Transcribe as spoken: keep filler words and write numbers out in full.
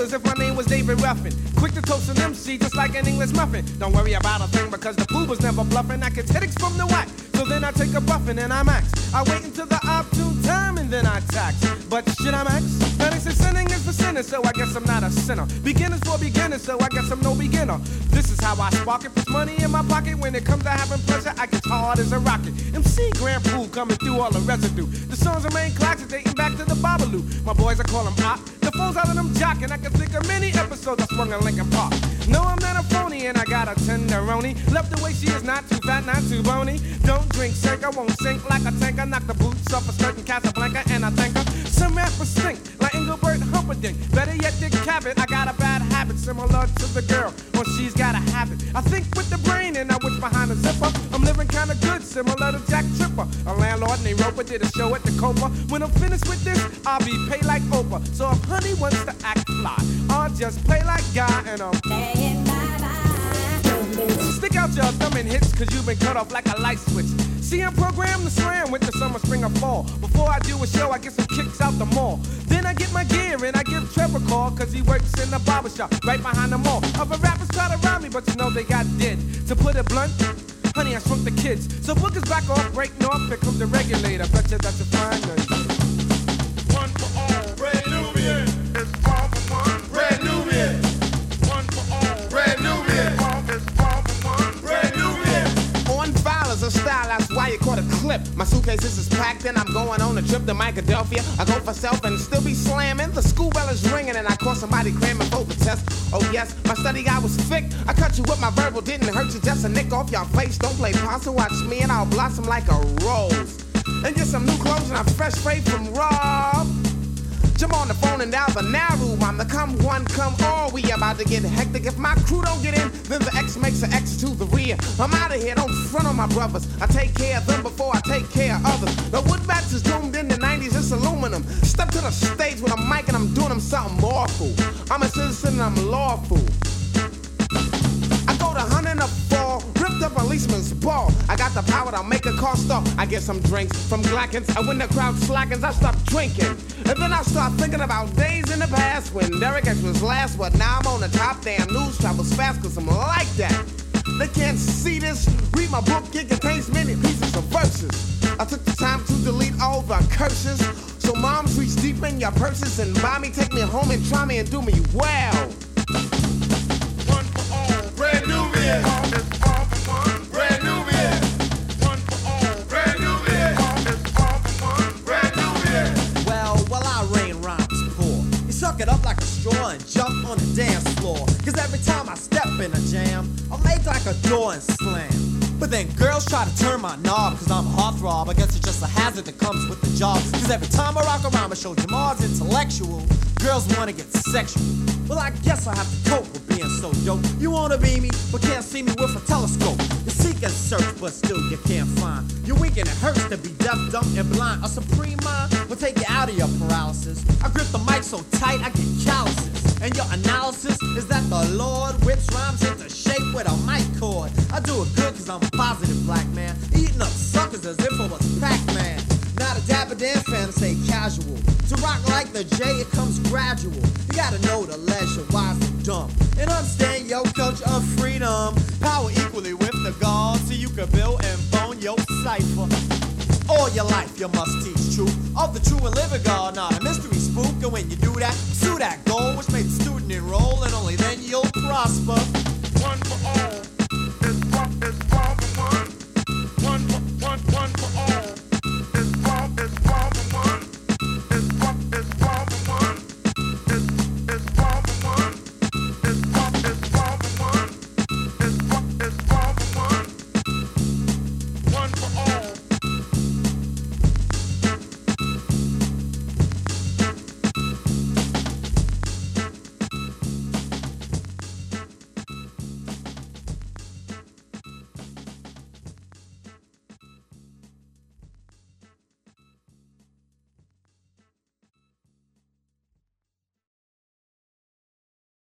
as if my name was David Ruffin. Quick to toast an M C just like an English muffin. Don't worry about a thing because the fool was never bluffing. I get headaches from the whack, so then I take a buffin' and I max. I wait until the opportune time and then I tax. But should I max? Now they say sinning is for sinners, so I guess I'm not a sinner. Beginners for beginners, so I guess I'm no beginner. This is how I spark it, put money in my pocket. When it comes to having pleasure, I get hard as a rocket. M C Grand Pool coming through all the residue. The songs remain classic, dating back to the Babalu. My boys, I call them op. The phones out of them jocking. I can think of many episodes I swung in Lincoln Park. No, I'm not a phony, and I got a tenderoni. Left the way she is, not too fat, not too bony. Don't drink, shake, I won't sink like a tank. I knock the boots off a certain Casablanca, and I thank her. Some rappers stink, like Engelbert Humperdinck. Better yet, Dick Cavett. I got a bad habit, similar to the girl, when she's got a habit. I think with the brain, and I wish behind the zipper. I'm living kinda good, similar to Jack Tripper. A landlord named Roper did a show at the Copa. When I'm finished with this, I'll be paid like Oprah. So if honey wants to act fly, I'll just play like Guy, and I'm playing bye-bye. Stick out your thumb and hits, cause you've been cut off like a light switch. See, I'm programmed to slam with the summer, spring, or fall. Before I do a show, I get some kicks out the mall. Then I get my gear and I give Trevor a call, cause he works in the barbershop right behind the mall. Other rappers try to rob me, but you know they got dead. To put it blunt, honey, I shrunk the kids. So bookers back off, break north, here comes the regulator. Bet you that's a fine one. One for all, Red Nubian. It's all for one, Red Nubian. One for all, Red Nubian. It's all for one, Red Nubian. On file is a style, that's why you caught a clip. My suitcases is packed and I'm going on a trip to Philadelphia. I go for self and still be slamming. The school bell is ringing and I caught somebody cramming for the test. Oh yes, my study guy was thick. I cut you with my verbal, didn't hurt you, just a nick off your face. Don't play possum, watch me and I'll blossom like a rose. And get some new clothes and I'm fresh straight from Rob. Jump on the phone and dial the Naru. I'm the come one, come all. We about to get hectic. If my crew don't get in, then the X makes an X to the rear. I'm out of here, don't front on my brothers. I take care of them before I take care of others. The wood bats is doomed in the nineties, it's aluminum. Step to the stage with a mic and I'm doing them something awful. I'm a citizen and I'm lawful. I go to hunting a fall, ripped up a policeman's ball. I got the power to make a car stop. I get some drinks from Glackens, and when the crowd slackens, I stop drinking. And then I start thinking about days in the past when Derek X was last, but now I'm on the top. Damn, news travels fast, cause I'm like that. They can't see this. Read my book, it contains many pieces of verses. I took the time to delete all the curses. So moms, reach deep in your purses and buy me, take me home and try me and do me well. One for all, Red Nubian. It's all for one, Red Nubian. One for all, Red Nubian. It's all for one, Red Nubian. Well, while I rain rhymes poor, you suck it up like a straw and jump on the dance floor. Cause every time I step in a jam, I make like a door and slam. But then girls try to turn my knob, cause I'm a heartthrob. I guess it's just a hazard that comes with the job. Cause every time I rock around, I show Jamal's intellectual. Girls wanna get sexual. Well, I guess I have to cope with being so dope. You wanna be me, but can't see me with a telescope. You seek and search, but still you can't find. You're weak and it hurts to be deaf, dumb, and blind. A supreme mind will take you out of your paralysis. I grip the mic so tight, I get calluses. And your analysis is that the Lord whips rhymes into shape with a mic cord. I do it good cause I'm a positive black man, eating up suckers as if I was Pac-Man. Not a dapper Dan fan, say casual. To rock like the J, it comes gradual. You gotta know the leisure, wise and dumb, and understand your culture of freedom. Power equally with the gods, so you can build and bone your cipher. All your life you must teach truth of the true and living God, not a mystery spook. And when you do that, pursue that goal which made the student enroll, and only then you'll prosper.